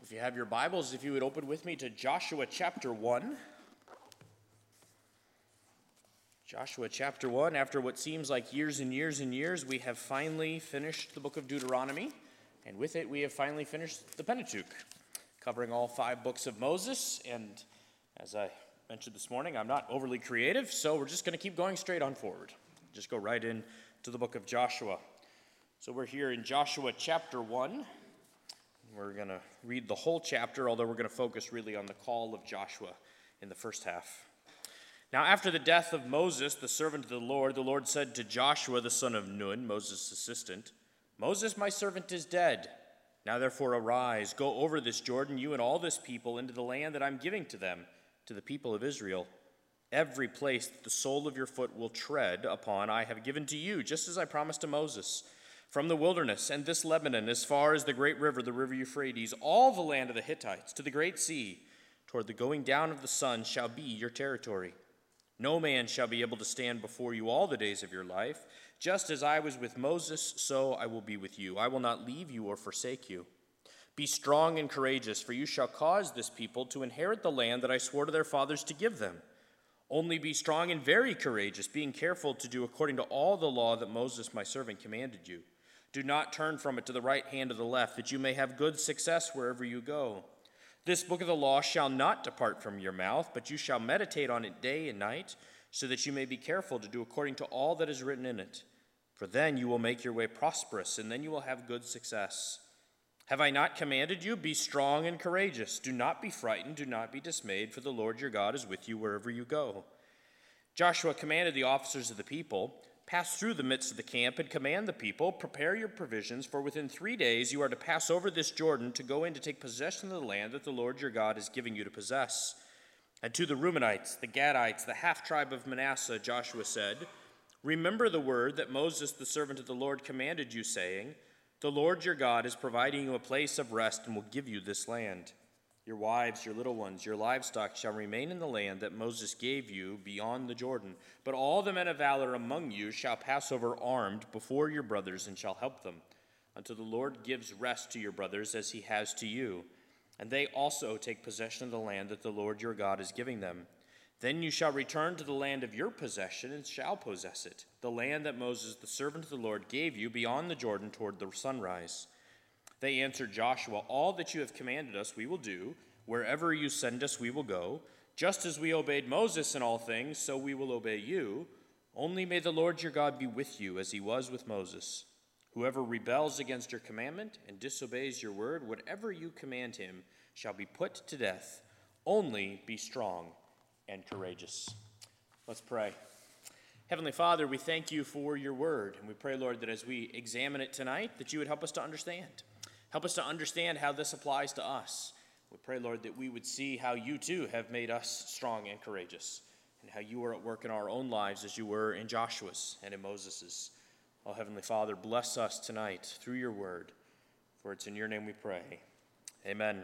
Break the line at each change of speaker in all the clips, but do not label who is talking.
If you have your Bibles, if you would open with me to Joshua chapter 1. Joshua chapter 1, after what seems like years and years and years, we have finally finished the book of Deuteronomy, and with it we have finally finished the Pentateuch, covering all 5 books of Moses. And as I mentioned this morning, I'm not overly creative, so we're just going to keep going straight on forward. Just go right into the book of Joshua. So we're here in Joshua chapter 1. We're going to read the whole chapter, although we're going to focus really on the call of Joshua in the first half. Now, after the death of Moses, the servant of the Lord said to Joshua, the son of Nun, Moses' assistant, "Moses, my servant, is dead. Now, therefore, arise, go over this Jordan, you and all this people, into the land that I'm giving to them, to the people of Israel. Every place that the sole of your foot will tread upon, I have given to you, just as I promised to Moses. From the wilderness and this Lebanon, as far as the great river, the river Euphrates, all the land of the Hittites, to the great sea, toward the going down of the sun, shall be your territory. No man shall be able to stand before you all the days of your life. Just as I was with Moses, so I will be with you. I will not leave you or forsake you. Be strong and courageous, for you shall cause this people to inherit the land that I swore to their fathers to give them. Only be strong and very courageous, being careful to do according to all the law that Moses my servant commanded you. Do not turn from it to the right hand or the left, that you may have good success wherever you go. This book of the law shall not depart from your mouth, but you shall meditate on it day and night, so that you may be careful to do according to all that is written in it. For then you will make your way prosperous, and then you will have good success. Have I not commanded you? Be strong and courageous. Do not be frightened, do not be dismayed, for the Lord your God is with you wherever you go." Joshua commanded the officers of the people, "Pass through the midst of the camp and command the people, prepare your provisions, for within 3 days you are to pass over this Jordan to go in to take possession of the land that the Lord your God is giving you to possess." And to the Reubenites, the Gadites, the half-tribe of Manasseh, Joshua said, "Remember the word that Moses, the servant of the Lord, commanded you, saying, 'The Lord your God is providing you a place of rest and will give you this land. Your wives, your little ones, your livestock shall remain in the land that Moses gave you beyond the Jordan. But all the men of valor among you shall pass over armed before your brothers and shall help them, until the Lord gives rest to your brothers as he has to you. And they also take possession of the land that the Lord your God is giving them. Then you shall return to the land of your possession and shall possess it, the land that Moses, the servant of the Lord, gave you beyond the Jordan toward the sunrise.' They answered Joshua, 'All that you have commanded us we will do. Wherever you send us we will go. Just as we obeyed Moses in all things, so we will obey you. Only may the Lord your God be with you as he was with Moses. Whoever rebels against your commandment and disobeys your word, whatever you command him, shall be put to death. Only be strong and courageous.'" Let's pray. Heavenly Father, we thank you for your word, and we pray, Lord, that as we examine it tonight, that you would help us to understand. Help us to understand how this applies to us. We pray, Lord, that we would see how you too have made us strong and courageous, and how you are at work in our own lives as you were in Joshua's and in Moses's. Oh, Heavenly Father, bless us tonight through your word, for it's in your name we pray. Amen.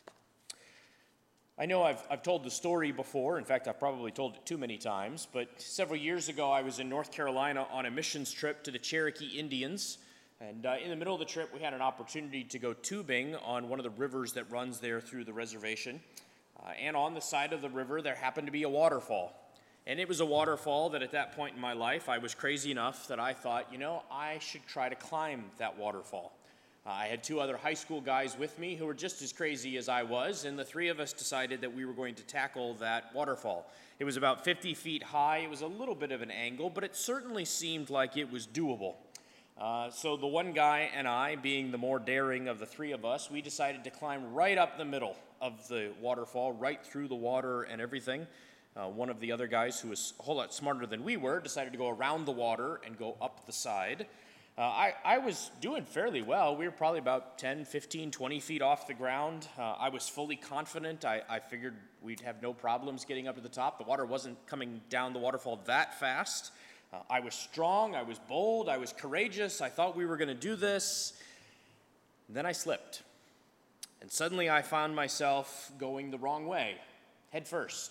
I know I've told the story before. In fact, I've probably told it too many times, but several years ago I was in North Carolina on a missions trip to the Cherokee Indians. And in the middle of the trip, we had an opportunity to go tubing on one of the rivers that runs there through the reservation. And on the side of the river, there happened to be a waterfall. And it was a waterfall that at that point in my life, I was crazy enough that I thought, I should try to climb that waterfall. I had 2 other high school guys with me who were just as crazy as I was, and the 3 of us decided that we were going to tackle that waterfall. It was about 50 feet high. It was a little bit of an angle, but it certainly seemed like it was doable. So the one guy and I, being the more daring of the 3 of us, we decided to climb right up the middle of the waterfall, right through the water and everything. One of the other guys, who was a whole lot smarter than we were, decided to go around the water and go up the side. I was doing fairly well. We were probably about 10, 15, 20 feet off the ground. I was fully confident. I figured we'd have no problems getting up to the top. The water wasn't coming down the waterfall that fast. I was strong, I was bold, I was courageous. I thought we were going to do this. And then I slipped. And suddenly I found myself going the wrong way, head first.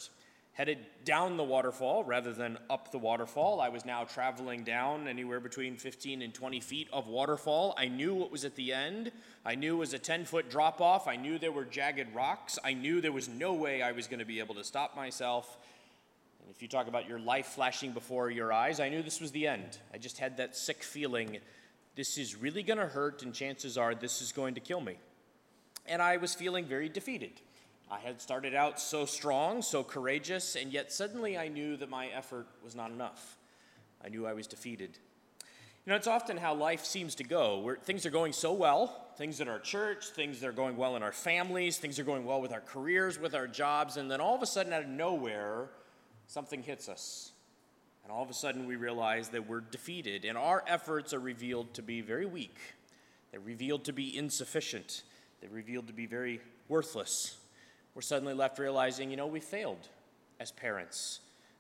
headed down the waterfall rather than up the waterfall. I was now traveling down anywhere between 15 and 20 feet of waterfall. I knew what was at the end. I knew it was a 10-foot drop-off. I knew there were jagged rocks. I knew there was no way I was going to be able to stop myself. And if you talk about your life flashing before your eyes, I knew this was the end. I just had that sick feeling, this is really going to hurt, and chances are this is going to kill me. And I was feeling very defeated. I had started out so strong, so courageous, and yet suddenly I knew that my effort was not enough. I knew I was defeated. You know, it's often how life seems to go, where things are going so well, things in our church, things that are going well in our families, things are going well with our careers, with our jobs, and then all of a sudden out of nowhere, something hits us. And all of a sudden we realize that we're defeated, and our efforts are revealed to be very weak. They're revealed to be insufficient. They're revealed to be very worthless. We're suddenly left realizing, we failed as parents.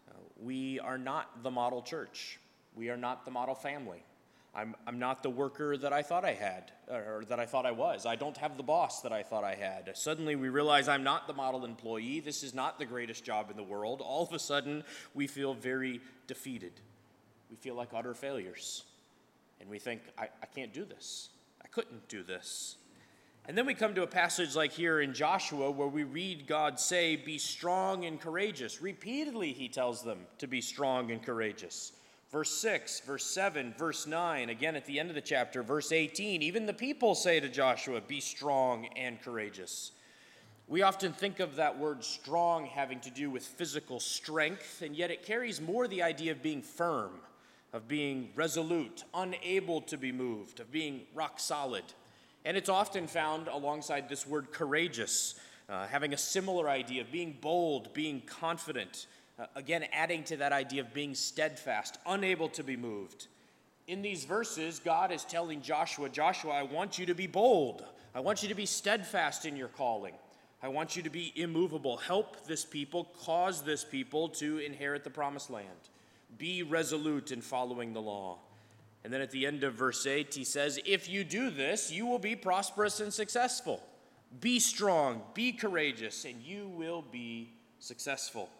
We are not the model church. We are not the model family. I'm not the worker that I thought I had, or that I thought I was. I don't have the boss that I thought I had. Suddenly we realize I'm not the model employee. This is not the greatest job in the world. All of a sudden, we feel very defeated. We feel like utter failures. And we think, I can't do this. I couldn't do this. And then we come to a passage like here in Joshua where we read God say, be strong and courageous. Repeatedly he tells them to be strong and courageous. Verse 6, verse 7, verse 9, again at the end of the chapter, verse 18, even the people say to Joshua, be strong and courageous. We often think of that word strong having to do with physical strength, and yet it carries more the idea of being firm, of being resolute, unable to be moved, of being rock solid. And it's often found alongside this word courageous, having a similar idea of being bold, being confident, again adding to that idea of being steadfast, unable to be moved. In these verses, God is telling Joshua, I want you to be bold. I want you to be steadfast in your calling. I want you to be immovable. Help this people, cause this people to inherit the promised land. Be resolute in following the law. And then at the end of verse 8, he says, if you do this, you will be prosperous and successful. Be strong, be courageous, and you will be successful.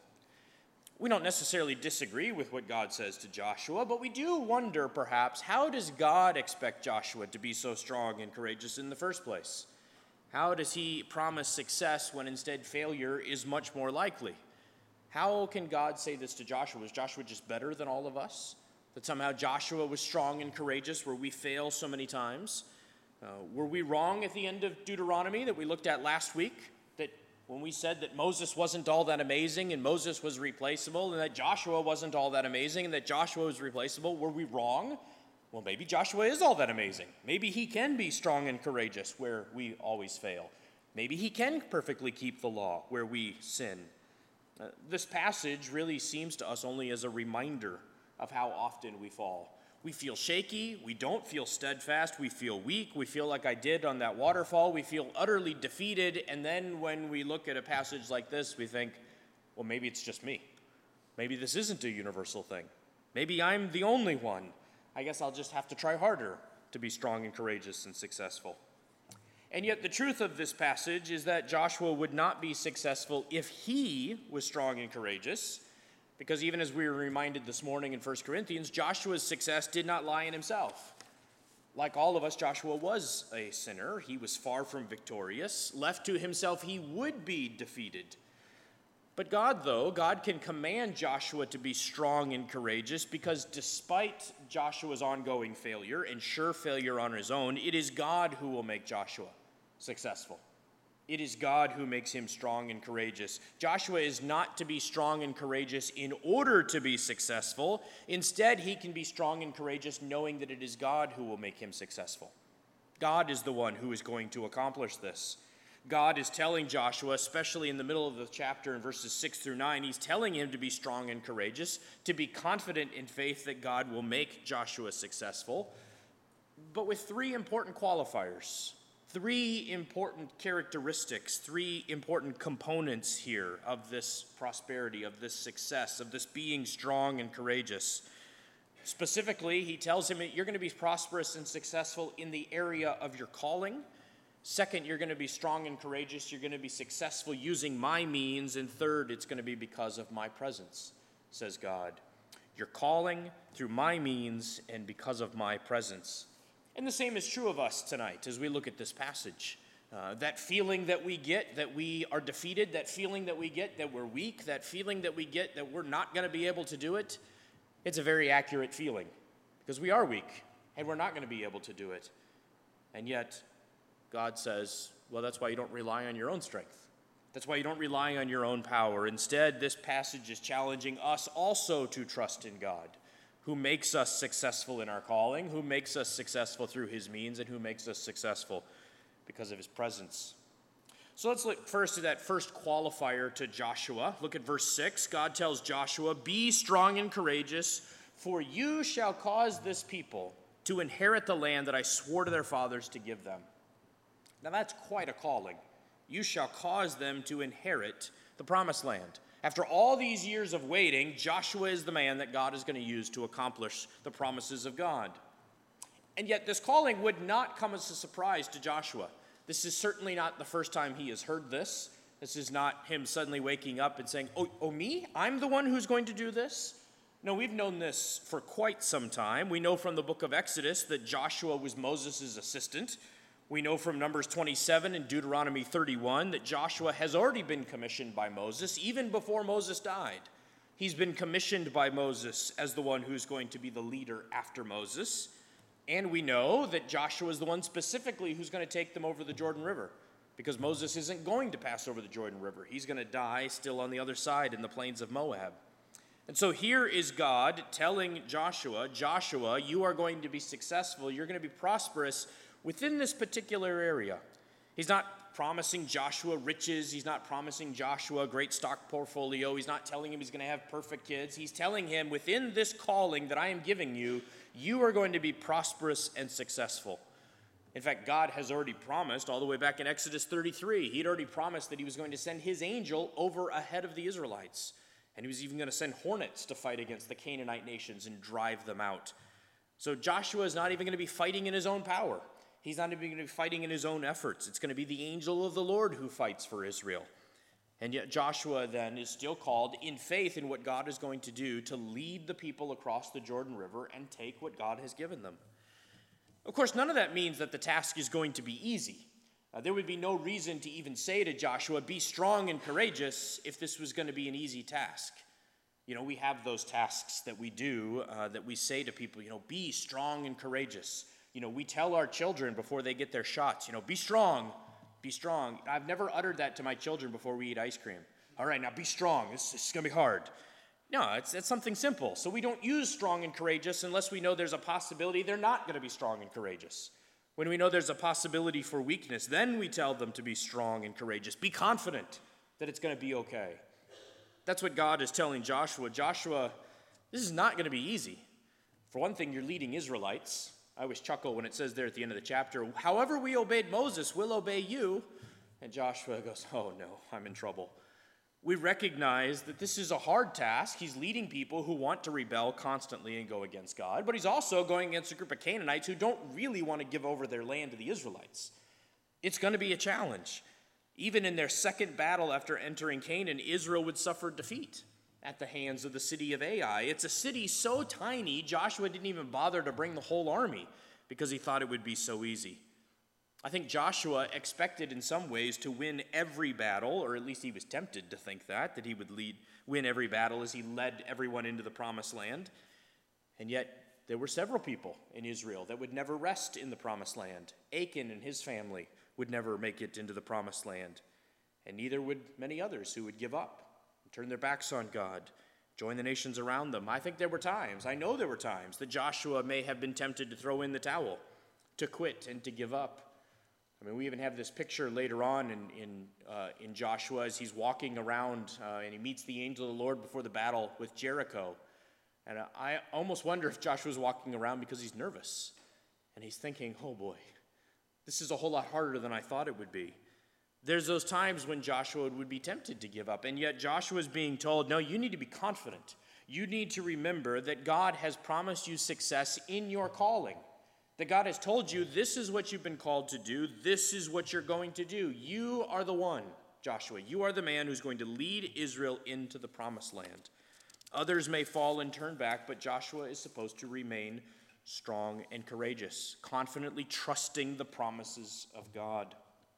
We don't necessarily disagree with what God says to Joshua, but we do wonder, perhaps, how does God expect Joshua to be so strong and courageous in the first place? How does he promise success when instead failure is much more likely? How can God say this to Joshua? Was Joshua just better than all of us? That somehow Joshua was strong and courageous where we fail so many times? Were we wrong at the end of Deuteronomy that we looked at last week? That when we said that Moses wasn't all that amazing and Moses was replaceable and that Joshua wasn't all that amazing and that Joshua was replaceable, were we wrong? Well, maybe Joshua is all that amazing. Maybe he can be strong and courageous where we always fail. Maybe he can perfectly keep the law where we sin. This passage really seems to us only as a reminder of how often we fall. We feel shaky, we don't feel steadfast, we feel weak, we feel like I did on that waterfall, we feel utterly defeated, and then when we look at a passage like this, we think, well, maybe it's just me. Maybe this isn't a universal thing. Maybe I'm the only one. I guess I'll just have to try harder to be strong and courageous and successful. And yet the truth of this passage is that Joshua would not be successful if he was strong and courageous, because even as we were reminded this morning in 1 Corinthians, Joshua's success did not lie in himself. Like all of us, Joshua was a sinner. He was far from victorious. Left to himself, he would be defeated. But God can command Joshua to be strong and courageous because despite Joshua's ongoing failure and sure failure on his own, it is God who will make Joshua successful. It is God who makes him strong and courageous. Joshua is not to be strong and courageous in order to be successful. Instead, he can be strong and courageous knowing that it is God who will make him successful. God is the one who is going to accomplish this. God is telling Joshua, especially in the middle of the chapter in verses 6 through 9, he's telling him to be strong and courageous, to be confident in faith that God will make Joshua successful, but with three important qualifiers. Three important characteristics, three important components here of this prosperity, of this success, of this being strong and courageous. Specifically, he tells him that you're going to be prosperous and successful in the area of your calling. Second, you're going to be strong and courageous. You're going to be successful using my means. And third, it's going to be because of my presence, says God. You're calling through my means and because of my presence. And the same is true of us tonight as we look at this passage. That feeling that we get that we are defeated, that feeling that we get that we're weak, that feeling that we get that we're not going to be able to do it, it's a very accurate feeling because we are weak and we're not going to be able to do it. And yet, God says, well, that's why you don't rely on your own strength. That's why you don't rely on your own power. Instead, this passage is challenging us also to trust in God, who makes us successful in our calling, who makes us successful through his means, and who makes us successful because of his presence. So let's look first at that first qualifier to Joshua. Look at verse 6. God tells Joshua, "Be strong and courageous, for you shall cause this people to inherit the land that I swore to their fathers to give them." Now that's quite a calling. You shall cause them to inherit the promised land. After all these years of waiting, Joshua is the man that God is going to use to accomplish the promises of God. And yet this calling would not come as a surprise to Joshua. This is certainly not the first time he has heard this. This is not him suddenly waking up and saying, oh, me? I'm the one who's going to do this? No, we've known this for quite some time. We know from the book of Exodus that Joshua was Moses' assistant. We know from Numbers 27 and Deuteronomy 31 that Joshua has already been commissioned by Moses, even before Moses died. He's been commissioned by Moses as the one who's going to be the leader after Moses. And we know that Joshua is the one specifically who's going to take them over the Jordan River, because Moses isn't going to pass over the Jordan River. He's going to die still on the other side in the plains of Moab. And so here is God telling Joshua, you are going to be successful, you're going to be prosperous within this particular area. He's not promising Joshua riches. He's not promising Joshua a great stock portfolio. He's not telling him he's going to have perfect kids. He's telling him, within this calling that I am giving you, you are going to be prosperous and successful. In fact, God has already promised, all the way back in Exodus 33, he'd already promised that he was going to send his angel over ahead of the Israelites. And he was even going to send hornets to fight against the Canaanite nations and drive them out. So Joshua is not even going to be fighting in his own power. He's not even going to be fighting in his own efforts. It's going to be the angel of the Lord who fights for Israel. And yet Joshua then is still called in faith in what God is going to do to lead the people across the Jordan River and take what God has given them. Of course, none of that means that the task is going to be easy. There would be no reason to even say to Joshua, be strong and courageous, if this was going to be an easy task. You know, we have those tasks that we do, that we say to people, be strong and courageous. We tell our children before they get their shots, be strong, be strong. I've never uttered that to my children before we eat ice cream. All right, now be strong. This is going to be hard. No, it's something simple. So we don't use strong and courageous unless we know there's a possibility they're not going to be strong and courageous. When we know there's a possibility for weakness, then we tell them to be strong and courageous. Be confident that it's going to be okay. That's what God is telling Joshua. Joshua, this is not going to be easy. For one thing, you're leading Israelites. I always chuckle when it says there at the end of the chapter, however we obeyed Moses, we'll obey you. And Joshua goes, oh no, I'm in trouble. We recognize that this is a hard task. He's leading people who want to rebel constantly and go against God, but he's also going against a group of Canaanites who don't really want to give over their land to the Israelites. It's going to be a challenge. Even in their second battle after entering Canaan, Israel would suffer defeat at the hands of the city of Ai. It's a city so tiny, Joshua didn't even bother to bring the whole army because he thought it would be so easy. I think Joshua expected in some ways to win every battle, or at least he was tempted to think that he would win every battle as he led everyone into the promised land. And yet there were several people in Israel that would never rest in the promised land. Achan and his family would never make it into the promised land. And neither would many others who would give up, turn their backs on God, join the nations around them. I think there were times, I know there were times, that Joshua may have been tempted to throw in the towel, to quit and to give up. I mean, we even have this picture later on in Joshua as he's walking around and he meets the angel of the Lord before the battle with Jericho. And I almost wonder if Joshua's walking around because he's nervous. And he's thinking, oh boy, this is a whole lot harder than I thought it would be. There's those times when Joshua would be tempted to give up, and yet Joshua is being told, no, you need to be confident. You need to remember that God has promised you success in your calling, That God has told you, this is what you've been called to do. This is what you're going to do. You are the one, Joshua. You are the man who's going to lead Israel into the promised land. Others may fall and turn back, but Joshua is supposed to remain strong and courageous, confidently trusting the promises of God.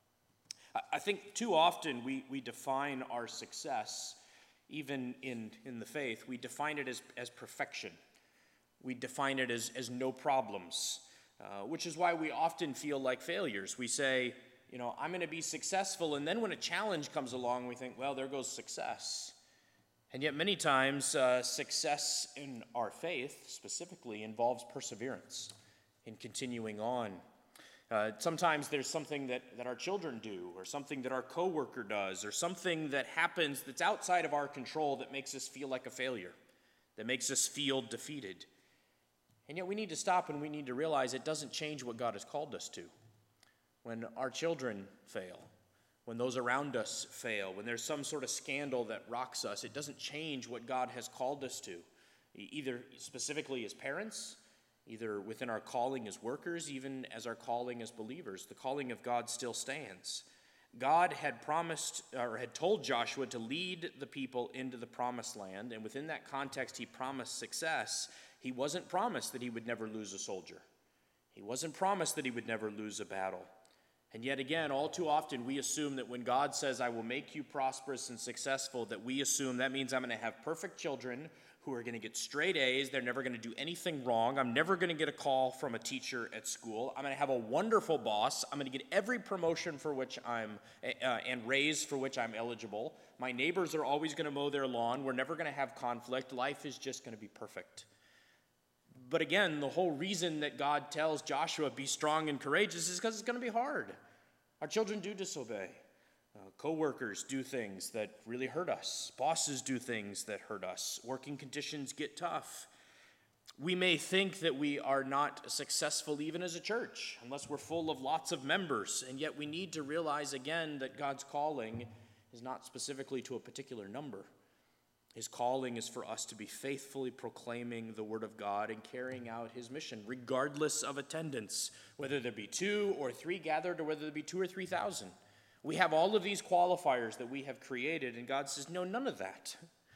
I think too often we define our success, even in the faith, we define it as perfection. We define it as no problems, which is why we often feel like failures. We say, I'm going to be successful, and then when a challenge comes along, we think, well, there goes success. And yet many times, success in our faith specifically involves perseverance in continuing on. Sometimes there's something that our children do, or something that our coworker does, or something that happens that's outside of our control that makes us feel like a failure, that makes us feel defeated. And yet we need to stop and we need to realize it doesn't change what God has called us to. When our children fail, when those around us fail, when there's some sort of scandal that rocks us, it doesn't change what God has called us to, either specifically as parents, either within our calling as workers, even as our calling as believers. The calling of God still stands. God had promised, or had told Joshua to lead the people into the promised land, and within that context, he promised success. He wasn't promised that he would never lose a soldier. He wasn't promised that he would never lose a battle. And yet again, all too often, we assume that when God says, I will make you prosperous and successful, that we assume that means I'm going to have perfect children who are going to get straight A's. They're never going to do anything wrong. I'm never going to get a call from a teacher at school. I'm going to have a wonderful boss. I'm going to get every promotion for which and raise for which I'm eligible. My neighbors are always going to mow their lawn. We're never going to have conflict. Life is just going to be perfect. But again, the whole reason that God tells Joshua, be strong and courageous, is because it's going to be hard. Our children do disobey. Co-workers do things that really hurt us. Bosses do things that hurt us. Working conditions get tough. We may think that we are not successful even as a church, unless we're full of lots of members. And yet we need to realize again that God's calling is not specifically to a particular number. His calling is for us to be faithfully proclaiming the word of God and carrying out his mission, regardless of attendance, whether there be 2 or 3 gathered or whether there be 2 or 3,000. We have all of these qualifiers that we have created, and God says, no, none of that.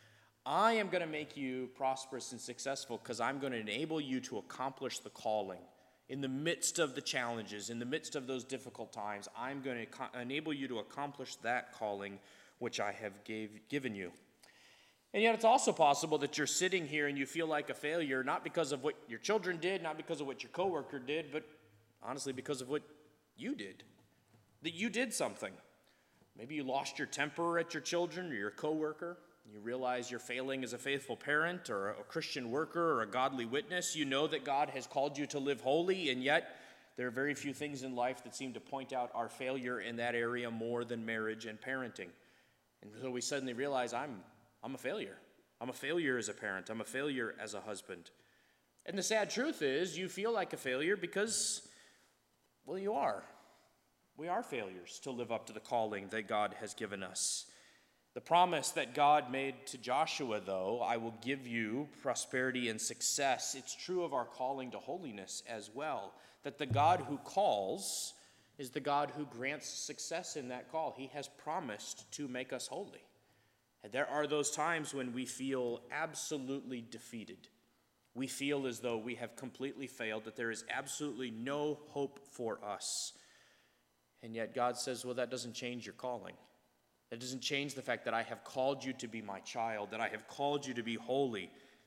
I am going to make you prosperous and successful because I'm going to enable you to accomplish the calling. In the midst of the challenges, in the midst of those difficult times, I'm going to enable you to accomplish that calling which I have given you. And yet it's also possible that you're sitting here and you feel like a failure, not because of what your children did, not because of what your coworker did, but honestly because of what you did. That you did something. Maybe you lost your temper at your children or your coworker. You realize you're failing as a faithful parent or a Christian worker or a godly witness. You know that God has called you to live holy, and yet there are very few things in life that seem to point out our failure in that area more than marriage and parenting. And so we suddenly realize I'm a failure. I'm a failure as a parent. I'm a failure as a husband. And the sad truth is you feel like a failure because, well, you are. We are failures to live up to the calling that God has given us. The promise that God made to Joshua, though, I will give you prosperity and success, it's true of our calling to holiness as well, that the God who calls is the God who grants success in that call. He has promised to make us holy. And there are those times when we feel absolutely defeated. We feel as though we have completely failed, that there is absolutely no hope for us. And yet God says, well, that doesn't change your calling. That doesn't change the fact that I have called you to be my child, that I have called you to be holy.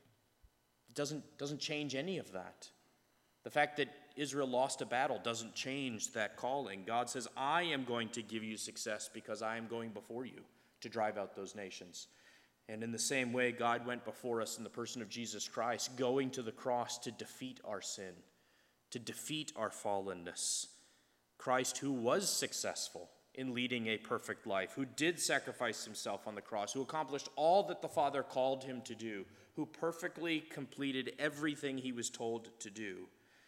It doesn't change any of that. The fact that Israel lost a battle doesn't change that calling. God says, I am going to give you success because I am going before you to drive out those nations. And in the same way, God went before us in the person of Jesus Christ, going to the cross to defeat our sin, to defeat our fallenness. Christ, who was successful in leading a perfect life, who did sacrifice himself on the cross, who accomplished all that the Father called him to do, who perfectly completed everything he was told to do.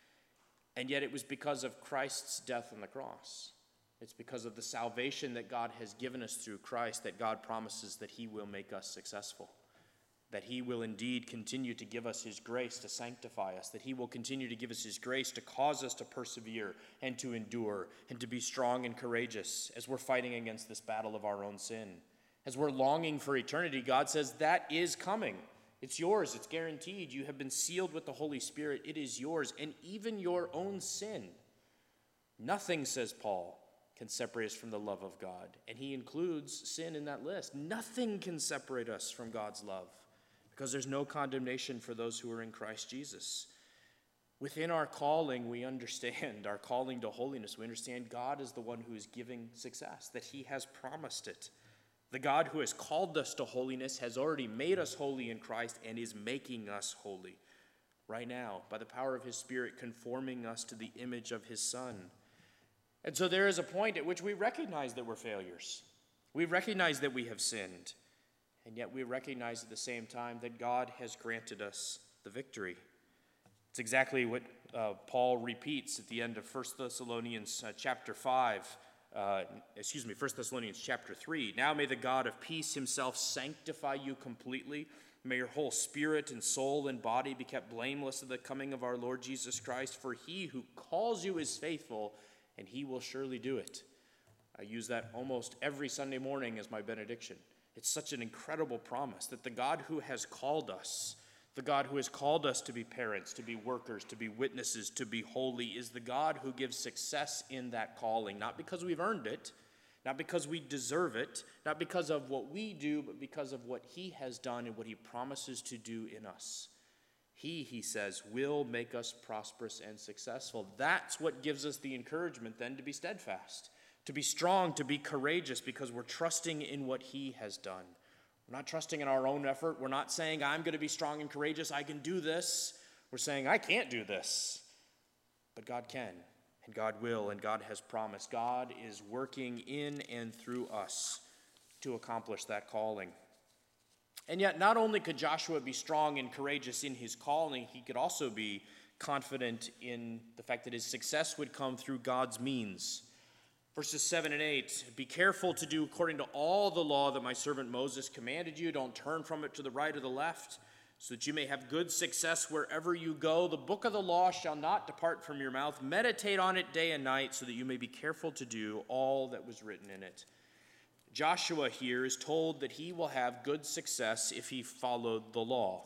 And yet it was because of Christ's death on the cross. It's because of the salvation that God has given us through Christ that God promises that he will make us successful. that he will indeed continue to give us his grace to sanctify us, that he will continue to give us his grace to cause us to persevere and to endure and to be strong and courageous as we're fighting against this battle of our own sin. As we're longing for eternity, God says that is coming. It's yours. It's guaranteed. You have been sealed with the Holy Spirit. It is yours, and even your own sin. Nothing, says Paul, can separate us from the love of God, and he includes sin in that list. Nothing can separate us from God's love, because there's no condemnation for those who are in Christ Jesus. Within our calling, we understand our calling to holiness. We understand God is the one who is giving success, that he has promised it. The God who has called us to holiness has already made us holy in Christ and is making us holy right now by the power of his Spirit, conforming us to the image of his Son. And so there is a point at which we recognize that we're failures. We recognize that we have sinned. And yet we recognize at the same time that God has granted us the victory. It's exactly what Paul repeats at the end of 1 Thessalonians chapter 3. Now may the God of peace himself sanctify you completely. May your whole spirit and soul and body be kept blameless at the coming of our Lord Jesus Christ. For he who calls you is faithful, and he will surely do it. I use that almost every Sunday morning as my benediction. It's such an incredible promise that the God who has called us, the God who has called us to be parents, to be workers, to be witnesses, to be holy, is the God who gives success in that calling, not because we've earned it, not because we deserve it, not because of what we do, but because of what he has done and what he promises to do in us. He says, will make us prosperous and successful. That's what gives us the encouragement then to be steadfast, to be strong, to be courageous, because we're trusting in what he has done. We're not trusting in our own effort. We're not saying, I'm going to be strong and courageous. I can do this. We're saying, I can't do this. But God can, and God will, and God has promised. God is working in and through us to accomplish that calling. And yet, not only could Joshua be strong and courageous in his calling, he could also be confident in the fact that his success would come through God's means. Verses 7 and 8, be careful to do according to all the law that my servant Moses commanded you. Don't turn from it to the right or the left, so that you may have good success wherever you go. The book of the law shall not depart from your mouth. Meditate on it day and night, so that you may be careful to do all that was written in it. Joshua here is told that he will have good success if he followed the law.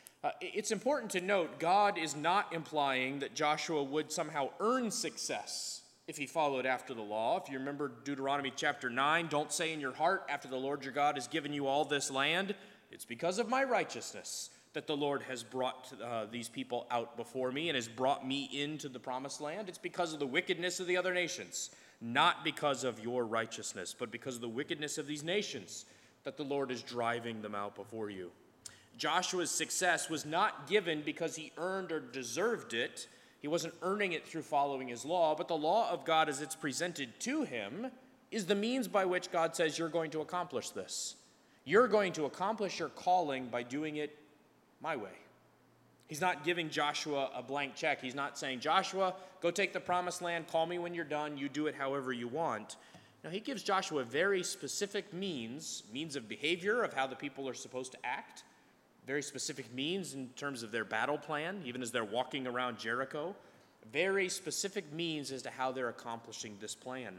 It's important to note, God is not implying that Joshua would somehow earn success if he followed after the law. If you remember Deuteronomy chapter 9, don't say in your heart, after the Lord your God has given you all this land, it's because of my righteousness that the Lord has brought these people out before me and has brought me into the promised land. It's because of the wickedness of the other nations. Not because of your righteousness, but because of the wickedness of these nations that the Lord is driving them out before you. Joshua's success was not given because he earned or deserved it. He wasn't earning it through following his law, but the law of God as it's presented to him is the means by which God says you're going to accomplish this. You're going to accomplish your calling by doing it my way. He's not giving Joshua a blank check. He's not saying, Joshua, go take the promised land, call me when you're done, you do it however you want. No, he gives Joshua very specific means of behavior, of how the people are supposed to act, very specific means in terms of their battle plan, even as they're walking around Jericho, very specific means as to how they're accomplishing this plan.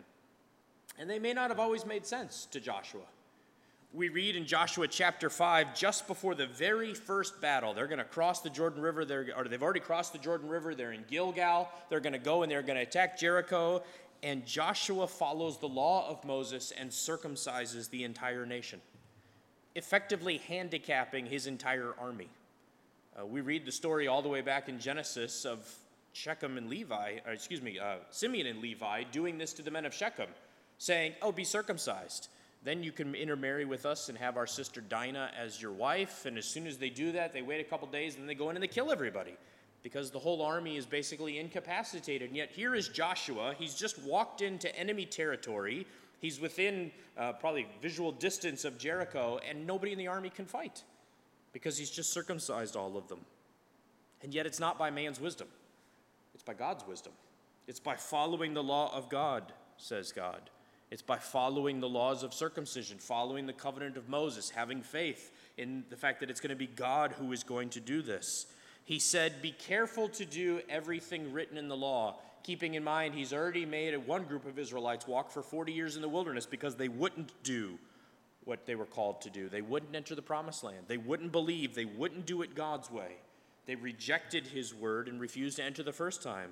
And they may not have always made sense to Joshua. We read in Joshua chapter 5, just before the very first battle, they're going to cross the Jordan River, they've already crossed the Jordan River, they're in Gilgal, they're going to go and they're going to attack Jericho, and Joshua follows the law of Moses and circumcises the entire nation, effectively handicapping his entire army. We read the story all the way back in Genesis of Simeon and Levi doing this to the men of Shechem, saying, oh, be circumcised. Then you can intermarry with us and have our sister Dinah as your wife. And as soon as they do that, they wait a couple days and they go in and they kill everybody because the whole army is basically incapacitated. And yet here is Joshua. He's just walked into enemy territory. He's within probably visual distance of Jericho, and nobody in the army can fight because he's just circumcised all of them. And yet it's not by man's wisdom. It's by God's wisdom. It's by following the law of God, says God. It's by following the laws of circumcision, following the covenant of Moses, having faith in the fact that it's going to be God who is going to do this. He said, be careful to do everything written in the law, keeping in mind he's already made one group of Israelites walk for 40 years in the wilderness because they wouldn't do what they were called to do. They wouldn't enter the promised land. They wouldn't believe. They wouldn't do it God's way. They rejected his word and refused to enter the first time.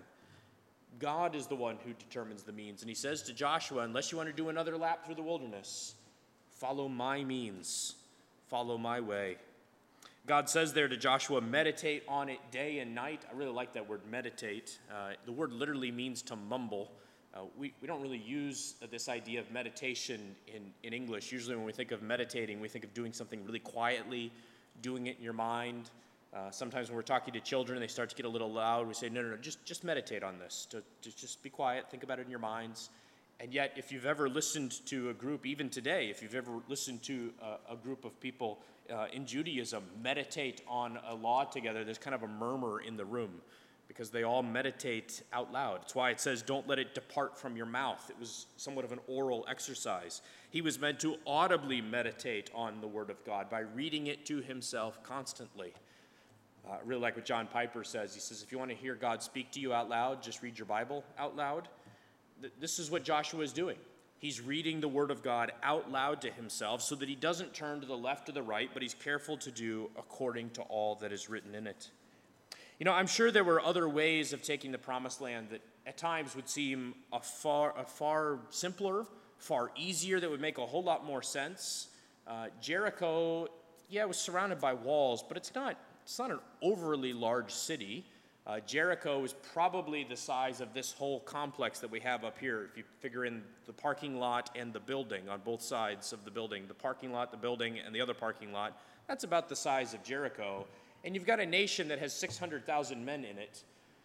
God is the one who determines the means. And he says to Joshua, unless you want to do another lap through the wilderness, follow my means, follow my way. God says there to Joshua, meditate on it day and night. I really like that word, meditate. The word literally means to mumble. We don't really use this idea of meditation in English. Usually when we think of meditating, we think of doing something really quietly, doing it in your mind. Sometimes when we're talking to children, they start to get a little loud. We say, no, just meditate on this. Just be quiet, think about it in your minds. And yet, if you've ever listened to a group, even today, if you've ever listened to a group of people in Judaism meditate on a law together, there's kind of a murmur in the room because they all meditate out loud. It's why it says, don't let it depart from your mouth. It was somewhat of an oral exercise. He was meant to audibly meditate on the Word of God by reading it to himself constantly. I really like what John Piper says. He says, if you want to hear God speak to you out loud, just read your Bible out loud. This is what Joshua is doing. He's reading the Word of God out loud to himself so that he doesn't turn to the left or the right, but he's careful to do according to all that is written in it. You know, I'm sure there were other ways of taking the promised land that at times would seem a far simpler, far easier, that would make a whole lot more sense. Jericho, it was surrounded by walls, but it's not an overly large city. Jericho is probably the size of this whole complex that we have up here. If you figure in the parking lot and the building on both sides of the building, the parking lot, the building, and the other parking lot, that's about the size of Jericho. And you've got a nation that has 600,000 men in it.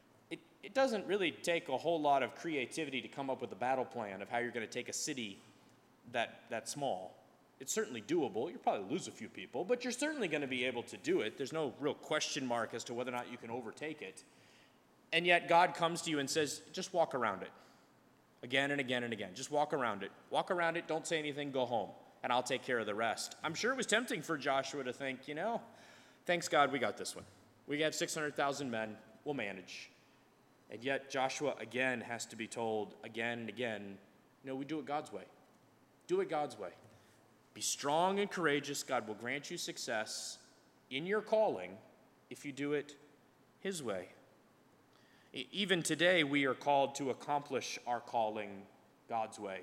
It doesn't really take a whole lot of creativity to come up with a battle plan of how you're going to take a city that small. It's certainly doable. You'll probably lose a few people, but you're certainly going to be able to do it. There's no real question mark as to whether or not you can overtake it. And yet God comes to you and says, just walk around it. Again and again and again. Just walk around it. Walk around it, don't say anything, go home, and I'll take care of the rest. I'm sure it was tempting for Joshua to think, thanks God we got this one. We have 600,000 men, we'll manage. And yet Joshua again has to be told again and again, we do it God's way. Do it God's way. Be strong and courageous. God will grant you success in your calling if you do it his way. Even today, we are called to accomplish our calling God's way.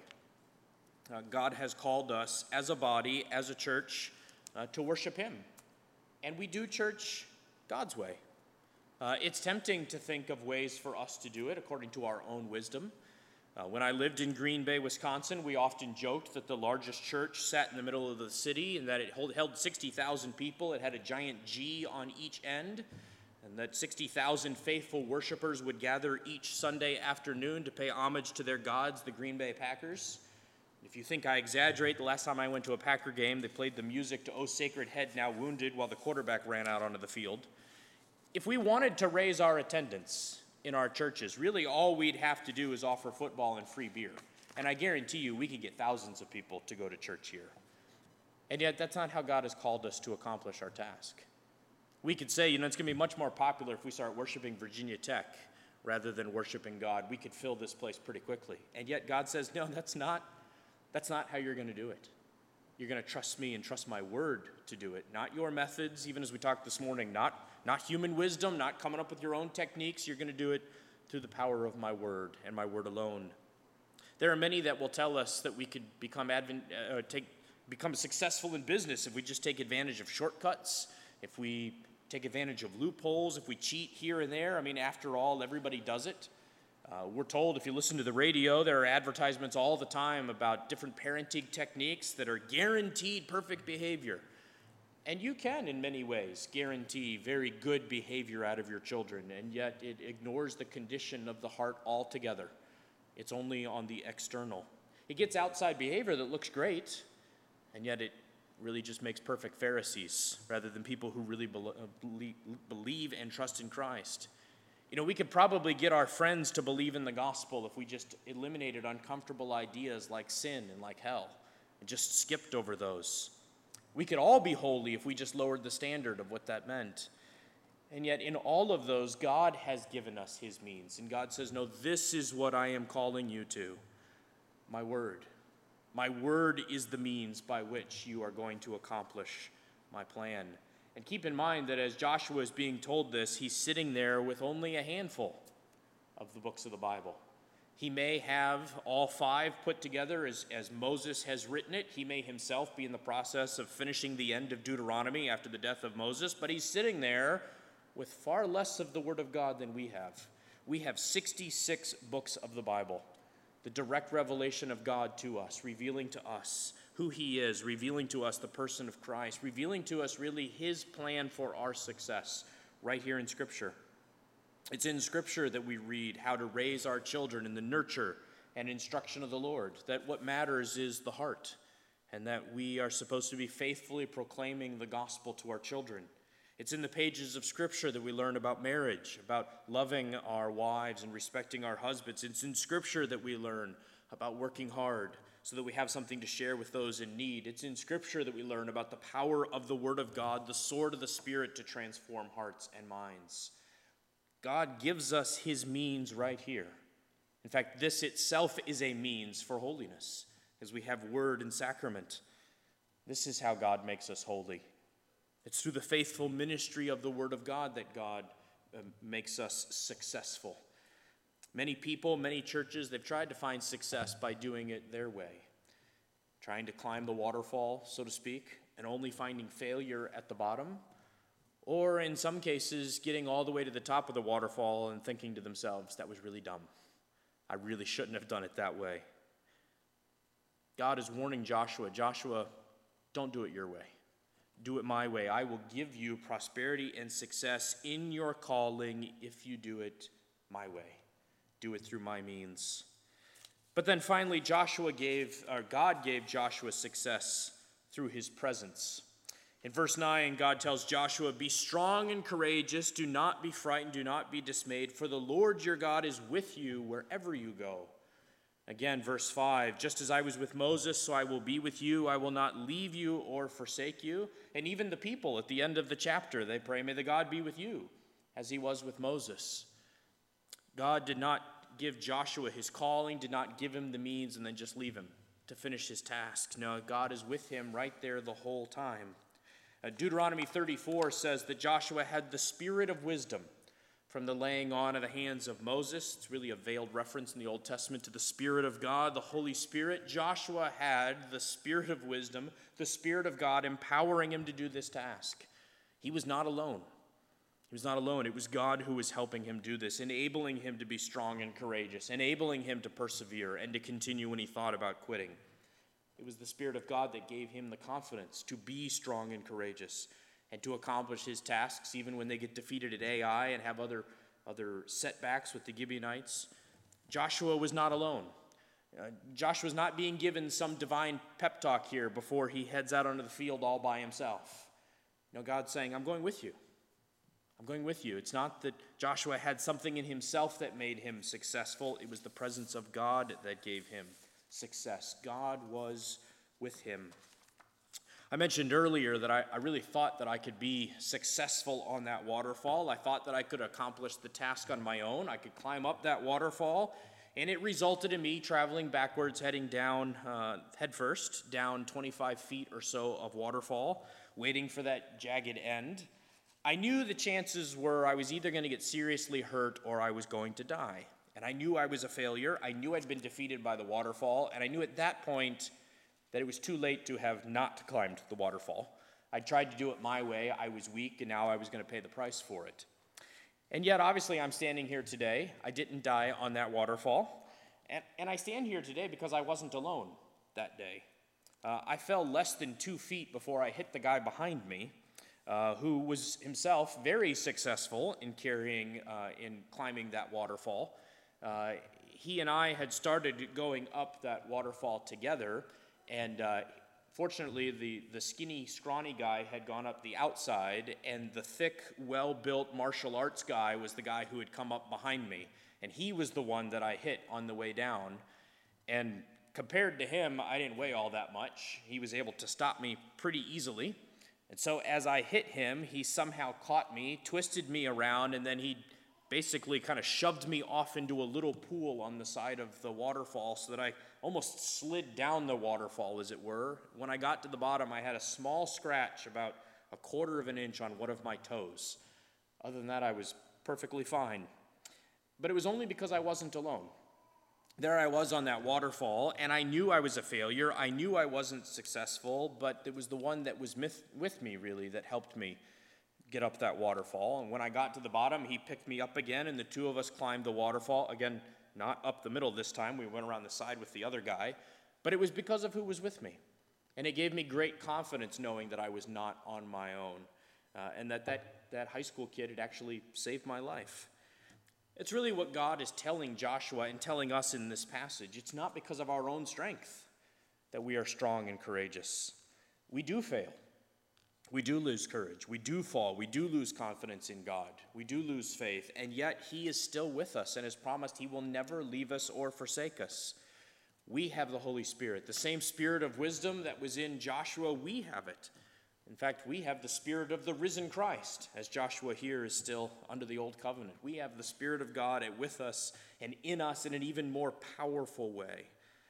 God has called us as a body, as a church, to worship him. And we do church God's way. It's tempting to think of ways for us to do it according to our own wisdom. When I lived in Green Bay, Wisconsin, we often joked that the largest church sat in the middle of the city and that it held 60,000 people. It had a giant G on each end, and that 60,000 faithful worshipers would gather each Sunday afternoon to pay homage to their gods, the Green Bay Packers. If you think I exaggerate, the last time I went to a Packer game, they played the music to "O Sacred Head Now Wounded" while the quarterback ran out onto the field. If we wanted to raise our attendance in our churches, really all we'd have to do is offer football and free beer. And I guarantee you we could get thousands of people to go to church here. And yet that's not how God has called us to accomplish our task. We could say, it's going to be much more popular if we start worshiping Virginia Tech rather than worshiping God. We could fill this place pretty quickly. And yet God says, no, that's not how you're going to do it. You're going to trust me and trust my word to do it, not your methods, even as we talked this morning, not human wisdom, not coming up with your own techniques. You're going to do it through the power of my word and my word alone. There are many that will tell us that we could become successful in business if we just take advantage of shortcuts, if we take advantage of loopholes, if we cheat here and there. After all, everybody does it. We're told, if you listen to the radio, there are advertisements all the time about different parenting techniques that are guaranteed perfect behavior. And you can, in many ways, guarantee very good behavior out of your children, and yet it ignores the condition of the heart altogether. It's only on the external. It gets outside behavior that looks great, and yet it really just makes perfect Pharisees rather than people who really believe and trust in Christ. We could probably get our friends to believe in the gospel if we just eliminated uncomfortable ideas like sin and like hell and just skipped over those. We could all be holy if we just lowered the standard of what that meant. And yet in all of those, God has given us his means. And God says, no, this is what I am calling you to. My word. My word is the means by which you are going to accomplish my plan. And keep in mind that as Joshua is being told this, he's sitting there with only a handful of the books of the Bible. He may have all 5 put together as Moses has written it. He may himself be in the process of finishing the end of Deuteronomy after the death of Moses, but he's sitting there with far less of the Word of God than we have. We have 66 books of the Bible, the direct revelation of God to us, revealing to us who he is, revealing to us the person of Christ, revealing to us really his plan for our success right here in Scripture. It's in Scripture that we read how to raise our children in the nurture and instruction of the Lord, that what matters is the heart, and that we are supposed to be faithfully proclaiming the gospel to our children. It's in the pages of Scripture that we learn about marriage, about loving our wives and respecting our husbands. It's in Scripture that we learn about working hard so that we have something to share with those in need. It's in Scripture that we learn about the power of the Word of God, the sword of the Spirit to transform hearts and minds. God gives us his means right here. In fact, this itself is a means for holiness, as we have word and sacrament. This is how God makes us holy. It's through the faithful ministry of the Word of God that God makes us successful. Many people, many churches, they've tried to find success by doing it their way, trying to climb the waterfall, so to speak, and only finding failure at the bottom, or in some cases, getting all the way to the top of the waterfall and thinking to themselves, that was really dumb. I really shouldn't have done it that way. God is warning Joshua, don't do it your way. Do it my way. I will give you prosperity and success in your calling if you do it my way. Do it through my means. But then finally, God gave Joshua success through his presence. In verse 9, God tells Joshua, be strong and courageous. Do not be frightened. Do not be dismayed. For the Lord your God is with you wherever you go. Again, verse 5, just as I was with Moses, so I will be with you. I will not leave you or forsake you. And even the people at the end of the chapter, they pray, may the God be with you, as he was with Moses. God did not give Joshua his calling, did not give him the means, and then just leave him to finish his task. No, God is with him right there the whole time. Deuteronomy 34 says that Joshua had the spirit of wisdom from the laying on of the hands of Moses. It's really a veiled reference in the Old Testament to the Spirit of God, the Holy Spirit. Joshua had the spirit of wisdom, the Spirit of God empowering him to do this task. He was not alone. He was not alone. It was God who was helping him do this, enabling him to be strong and courageous, enabling him to persevere and to continue when he thought about quitting. It was the Spirit of God that gave him the confidence to be strong and courageous and to accomplish his tasks even when they get defeated at Ai and have other setbacks with the Gibeonites. Joshua was not alone. Joshua's not being given some divine pep talk here before he heads out onto the field all by himself. No, God's saying, I'm going with you. I'm going with you. It's not that Joshua had something in himself that made him successful. It was the presence of God that gave him success. God was with him. I mentioned earlier that I really thought that I could be successful on that waterfall. I thought that I could accomplish the task on my own. I could climb up that waterfall, and it resulted in me traveling backwards, heading down headfirst, down 25 feet or so of waterfall, waiting for that jagged end. I knew the chances were I was either going to get seriously hurt or I was going to die. And I knew I was a failure. I knew I'd been defeated by the waterfall. And I knew at that point that it was too late to have not climbed the waterfall. I tried to do it my way. I was weak, and now I was going to pay the price for it. And yet, obviously, I'm standing here today. I didn't die on that waterfall. And I stand here today because I wasn't alone that day. I fell less than 2 feet before I hit the guy behind me, who was himself very successful in climbing that waterfall. He and I had started going up that waterfall together, and fortunately, the skinny, scrawny guy had gone up the outside, and the thick, well-built martial arts guy was the guy who had come up behind me. And he was the one that I hit on the way down. And compared to him, I didn't weigh all that much. He was able to stop me pretty easily. And so as I hit him, he somehow caught me, twisted me around, and then he basically kind of shoved me off into a little pool on the side of the waterfall so that I almost slid down the waterfall, as it were. When I got to the bottom, I had a small scratch about 1/4 of an inch on one of my toes. Other than that, I was perfectly fine. But it was only because I wasn't alone. There I was on that waterfall, and I knew I was a failure. I knew I wasn't successful, but it was the one that was with me, really, that helped me get up that waterfall. And when I got to the bottom, he picked me up again, and the two of us climbed the waterfall. Again, not up the middle this time. We went around the side with the other guy. But it was because of who was with me. And it gave me great confidence knowing that I was not on my own, and that high school kid had actually saved my life. It's really what God is telling Joshua and telling us in this passage. It's not because of our own strength that we are strong and courageous. We do fail. We do lose courage. We do fall. We do lose confidence in God. We do lose faith. And yet he is still with us and has promised he will never leave us or forsake us. We have the Holy Spirit. The same spirit of wisdom that was in Joshua, we have it. In fact, we have the spirit of the risen Christ, as Joshua here is still under the old covenant. We have the Spirit of God with us and in us in an even more powerful way.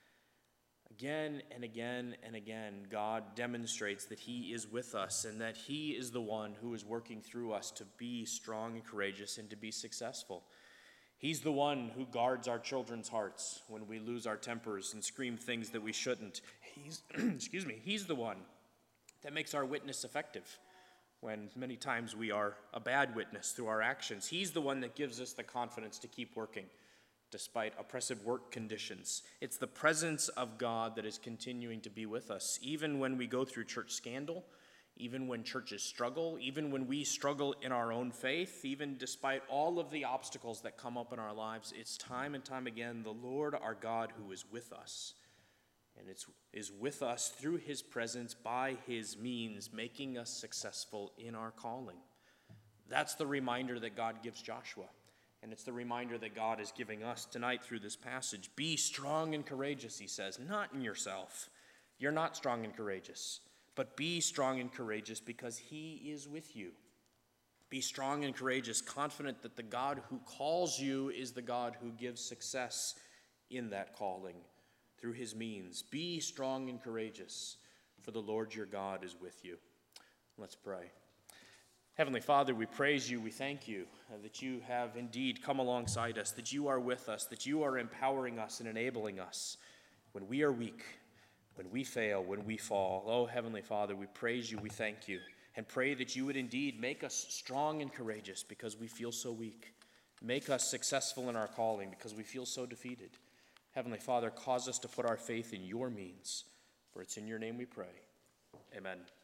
Again and again and again, God demonstrates that he is with us and that he is the one who is working through us to be strong and courageous and to be successful. He's the one who guards our children's hearts when we lose our tempers and scream things that we shouldn't. He's the one that makes our witness effective when many times we are a bad witness through our actions. He's the one that gives us the confidence to keep working despite oppressive work conditions. It's the presence of God that is continuing to be with us, even when we go through church scandal, even when churches struggle, even when we struggle in our own faith, even despite all of the obstacles that come up in our lives. It's time and time again the Lord our God who is with us. And it is with us through his presence, by his means, making us successful in our calling. That's the reminder that God gives Joshua. And it's the reminder that God is giving us tonight through this passage. Be strong and courageous, he says, not in yourself. You're not strong and courageous. But be strong and courageous because he is with you. Be strong and courageous, confident that the God who calls you is the God who gives success in that calling. Through his means. Be strong and courageous, for the Lord your God is with you. Let's pray. Heavenly Father, we praise you, we thank you that you have indeed come alongside us, that you are with us, that you are empowering us and enabling us when we are weak, when we fail, when we fall. Oh, Heavenly Father, we praise you, we thank you, and pray that you would indeed make us strong and courageous because we feel so weak. Make us successful in our calling because we feel so defeated. Heavenly Father, cause us to put our faith in your means, for it's in your name we pray. Amen.